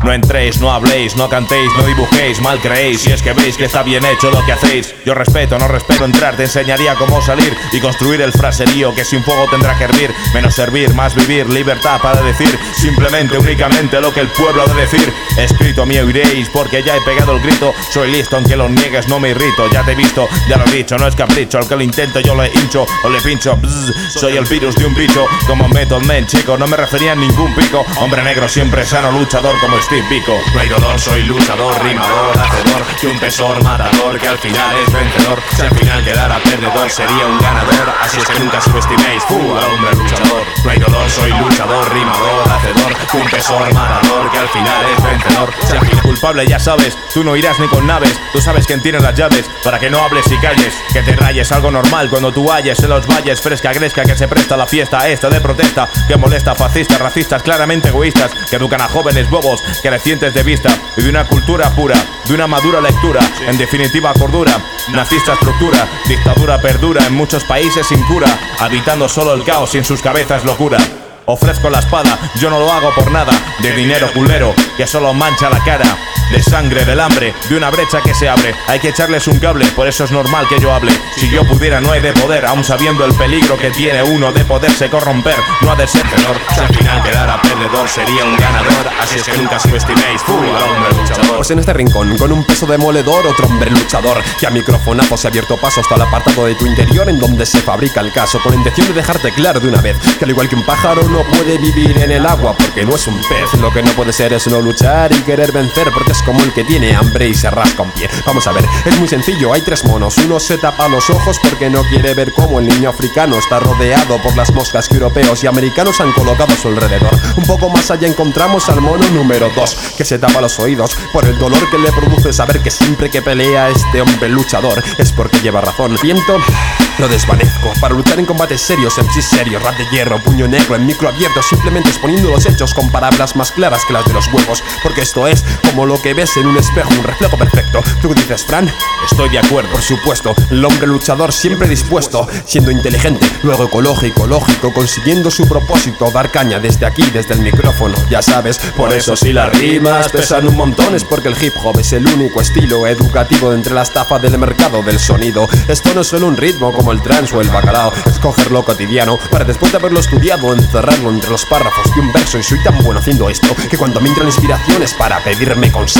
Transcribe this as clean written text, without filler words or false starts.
No entréis, no habléis, no cantéis, no dibujéis, mal creéis. Si es que veis que está bien hecho lo que hacéis. Yo respeto, no respeto entrar, te enseñaría cómo salir y construir el fraserío que sin fuego tendrá que hervir. Menos servir, más vivir, libertad para decir simplemente, únicamente lo que el pueblo ha de decir. Escrito mío iréis porque ya he pegado el grito. Soy listo aunque lo niegues, no me irrito. Ya te he visto, ya lo he dicho, no es capricho. Al que lo intento yo le hincho o le pincho. Soy el virus de un bicho como Method Man, chico. No me refería a ningún pico. Hombre negro siempre sano, luchador como Steve Biko. No hay dolor, soy luchador, rimador, hacedor y un pesor matador que al final es vencedor. Si al final quedara perdedor sería un ganador. Así es que nunca subestiméis al hombre luchador. No hay dolor, soy luchador, rimador, hacedor y un pesor matador que al final es vencedor. Si al final culpable ya sabes, tú no irás ni con naves. Tú sabes quién tiene las llaves para que no hables y calles. Que te rayes, algo normal cuando tú halles en los valles. Fresca, gresca, que se presta la fiesta esta de protesta. Que molesta a fascistas, racistas, claramente egoístas. Que educan a jóvenes bobos, carecientes de vista. Y de una cultura pura, de una madura lectura. En definitiva cordura, nazista estructura. Dictadura perdura en muchos países sin cura. Habitando solo el caos y en sus cabezas locura. Ofrezco la espada, yo no lo hago por nada. De dinero culero, que solo mancha la cara. De sangre, del hambre, de una brecha que se abre. Hay que echarles un cable, por eso es normal que yo hable. Si yo pudiera no he de poder, aún sabiendo el peligro que tiene uno de poderse corromper. No ha de ser tenor, si al final quedara perdedor sería un ganador. Así es que nunca subestiméis al hombre luchador. Pues en este rincón, con un peso demoledor, otro hombre luchador que a microfonazo se ha abierto paso hasta el apartado de tu interior en donde se fabrica el caso, con la intención de dejarte claro de una vez que al igual que un pájaro no puede vivir en el agua porque no es un pez. Lo que no puede ser es no luchar y querer vencer porque es como el que tiene hambre y se rasca un pie. Vamos a ver, es muy sencillo, hay tres monos. Uno se tapa los ojos porque no quiere ver cómo el niño africano está rodeado por las moscas que europeos y americanos han colocado a su alrededor. Un poco más allá encontramos al mono número 2, que se tapa los oídos por el dolor que le produce saber que siempre que pelea este hombre luchador es porque lleva razón. Viento, lo desvanezco para luchar en combates serios, MCs serios, rap de hierro, puño negro, en micro abierto, simplemente exponiendo los hechos con palabras más claras que las de los huevos, porque esto es como lo que ves en un espejo, un reflejo perfecto. ¿Tú dices, Fran? Estoy de acuerdo. Por supuesto, el hombre luchador siempre dispuesto, siendo inteligente, luego ecológico, lógico, consiguiendo su propósito, dar caña desde aquí, desde el micrófono, ya sabes. Por eso si las rimas pesan un montón es porque el hip hop es el único estilo educativo de entre la estafa del mercado del sonido. Esto no es solo un ritmo como el trance o el bacalao, es cogerlo cotidiano para después de haberlo estudiado encerrarlo entre los párrafos de un verso. Y soy tan bueno haciendo esto que cuando me entran inspiraciones para pedirme consejos